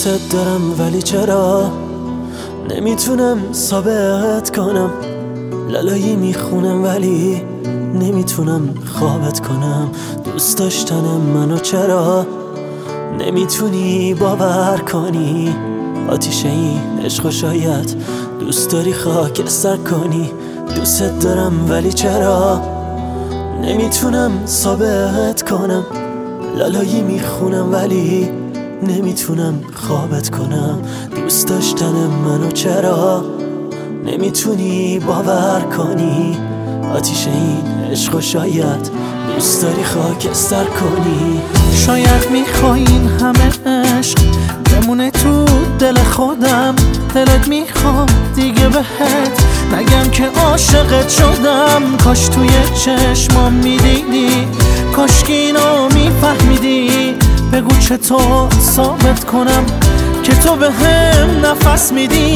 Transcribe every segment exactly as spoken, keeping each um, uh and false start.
دوست دارم ولی چرا نمیتونم ثابت کنم، لالایی میخونم ولی نمیتونم خوابت کنم. دوست داشتن منو چرا نمیتونی باور کنی؟ آتیش این عشق شاید دوست داری خاکستر کنی. دوست دارم ولی چرا نمیتونم ثابت کنم، لالایی میخونم ولی نمیتونم خوابت کنم. دوست داشتن منو چرا نمیتونی باور کنی؟ آتیش این عشق شاید دوست داری خاکستر کنی. شاید میخوای این همه عشق بمونه تو دل خودم، دلت میخواد دیگه بهت نگم که عاشقت شدم. کاش توی چشمام میدیدی، کاش که اینو میفهمیدی. بگو چطور ثابت کنم که تو به هم نفس میدی.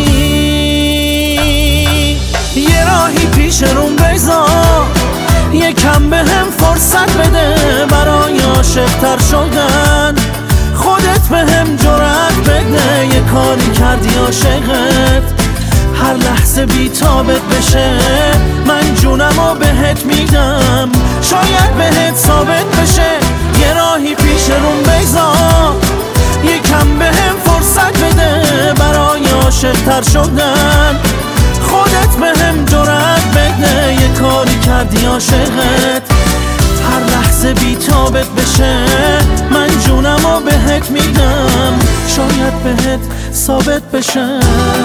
یه راهی پیش روم بذار، یکم به هم فرصت بده برای عاشق‌تر شدن. خودت به هم جرأت بده، یه کاری کردی عاشقت هر لحظه بی تابت بشه. من جونمو بهت میدم، شاید بهت ثابت بشه. یه راهی پیش روم بذار، یکم به هم فرصت بده برای عاشق‌تر شدن. خودت به هم جرأت بده، یه کاری کردی عاشقت هر لحظه بی تابت بشه. من جونمو بهت میدم، شاید بهت ثابت بشه.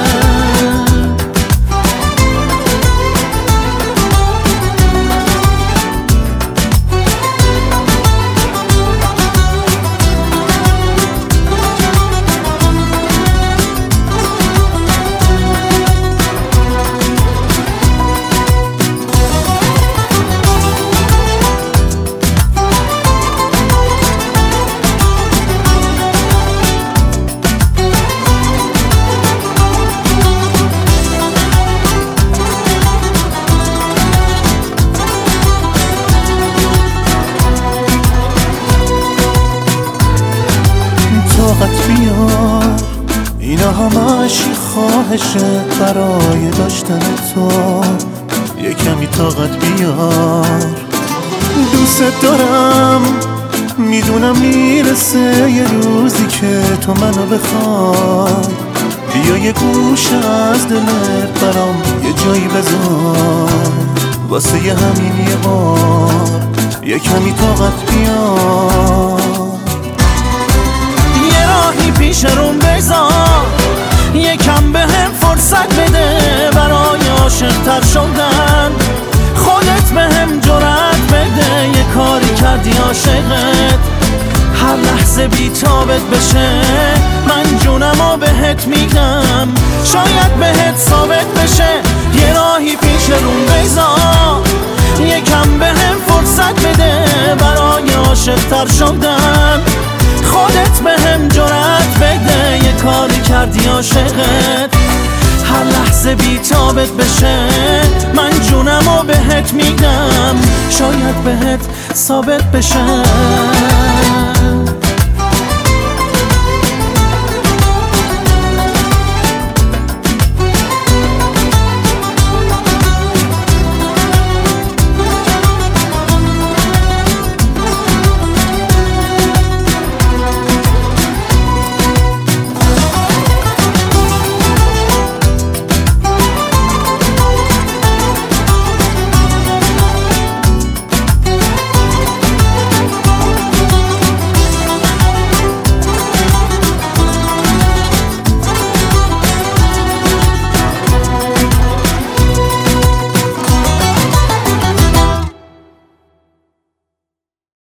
طاقت بیار، اینا همش خواهشه برای داشتن تو. یه کمی طاقت بیار، دوست دارم میدونم میرسه یه روزی که تو منو بخوای. بیا یه گوشه از دلت برام یه جایی بذار، واسه یه همین یه بار یه کمی طاقت بیار. پیش روم بذار، یکم به هم فرصت بده برای عاشق‌تر شدن. خودت به هم جرأت بده، یه کاری کردی عاشقت هر لحظه بی تابت بشه. من جونمو بهت میدم، شاید بهت ثابت بشه. یه راهی پیش روم بذار، یکم به هم فرصت بده برای عاشق‌تر شدن. خودت به هم جرأت بده، یه کاری کردی عاشقت هر لحظه بی تابت بشه. من جونمو بهت میدم، شاید بهت ثابت بشه.